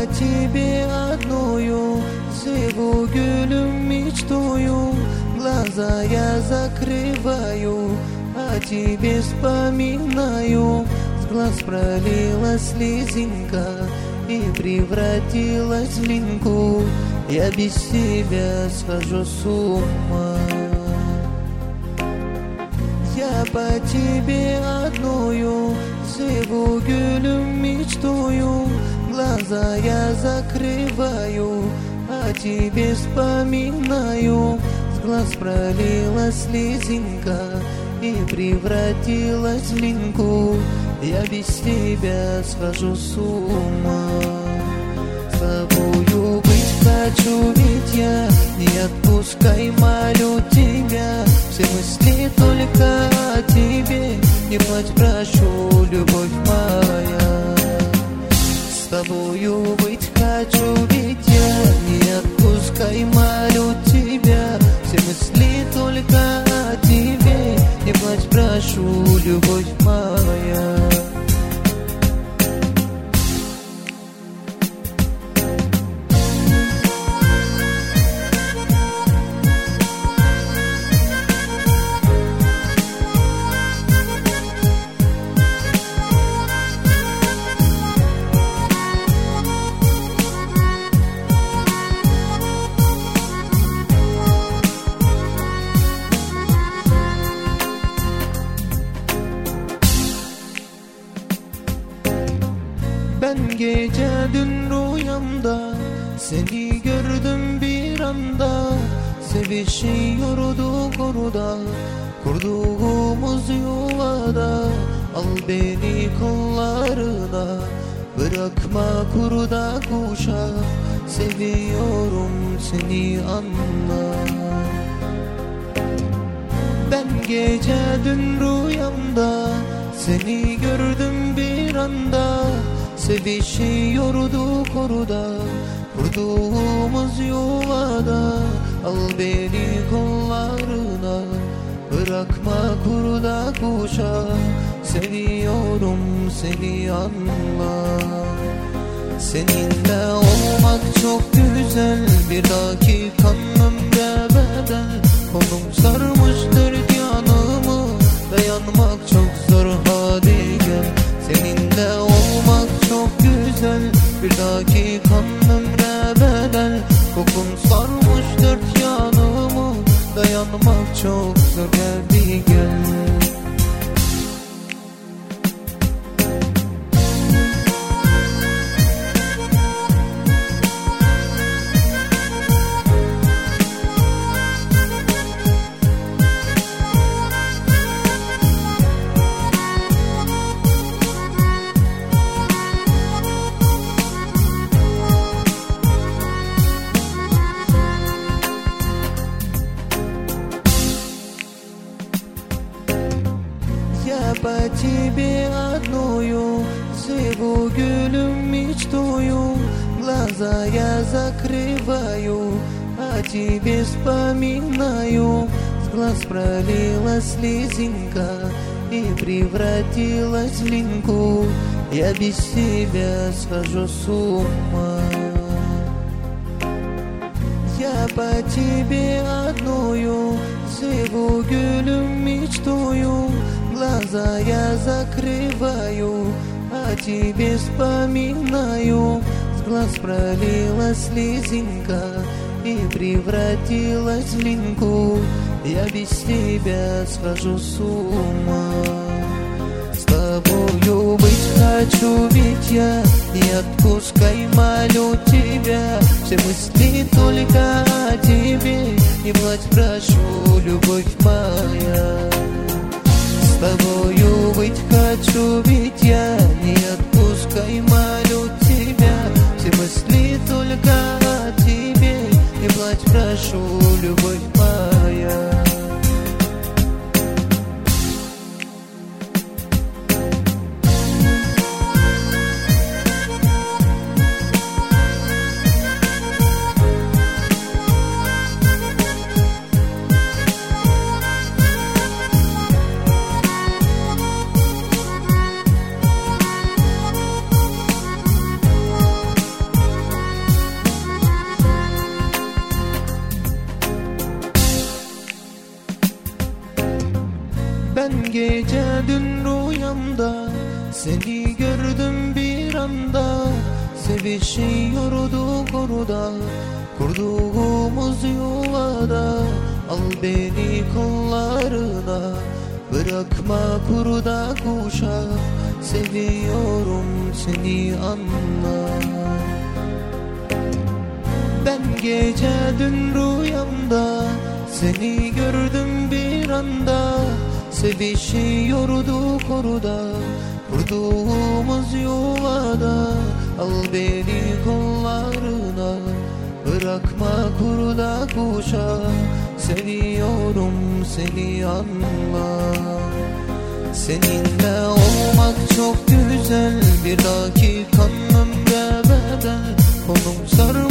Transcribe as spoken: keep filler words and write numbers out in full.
тебе одною живу, гулем мечтою. Глаза я закрываю, о тебе вспоминаю. С глаз пролилась слезинка и превратилась в линьку. Я без тебя схожу с ума. Я по тебе одною живу, гулем мечтою. Глаза я закрываю, о тебе вспоминаю. С глаз пролилась слезинка и превратилась в линьку. Я без тебя схожу с ума. С тобою быть хочу, ведь я не отпускай, молю тебя. Все мысли только о тебе, не плачь, прошу, любовь моя. С тобою быть хочу, ведь я не отпускай, молю тебя. Все мысли только о тебе, не плачь, прошу, любовь моя. Ben gece dün rüyamda seni gördüm bir anda. Sevişiyorduk orada, kurduğumuz yuvada. Al beni kollarına, bırakma kurda kuşa. Seviyorum seni, anla. Ben gece dün rüyamda seni gördüm bir anda. Sevişiyorduk orada, kurduğumuz yuvada. Al beni kollarına, bırakma kurda kuşa. Seviyorum seni, anla. Seninle olmak çok güzel, bir dakika ömre bedel. Kolum sarmıştır yanımı, dayanmak çok zor, hadi gel. Seninle olmak çok güzel, bir dakika ömre bedel. Kokun sarmış dört yanımı, dayanmak çok zor, hadi gel. Я по тебе одною живу, гулем мечтою. Глаза я закрываю, о тебе вспоминаю. С глаз пролилась слезинка и превратилась в линьку. Я без тебя схожу с ума. Я по тебе одною живу, гулем мечтою. Глаза я закрываю, о тебе вспоминаю. С глаз пролилась слезинка и превратилась в линьку. Я без тебя схожу с ума. С тобою быть хочу, ведь я не отпускай, молю тебя. Все мысли только о тебе, не плачь, прошу, любовь моя. С тобою быть хочу, ведь я не отпускай, молю тебя. Все мысли только о тебе, не плачь, прошу, любовь моя. gece dün rüyamda seni gördüm bir anda. Sevişiyorduk orada, kurduğumuz yuvada. Al beni kollarına, bırakma kurda kuşa. Seviyorum seni anla. Ben gece dün rüyamda seni gördüm bir anda. Sevişiyorduk orada, kurduğumuz yuvada. Al beni kollarına, bırakma kurda kuşa. Seviyorum seni anla. Seninle olmak çok güzel, bir dakikanın ömre bedel. Kolum sarı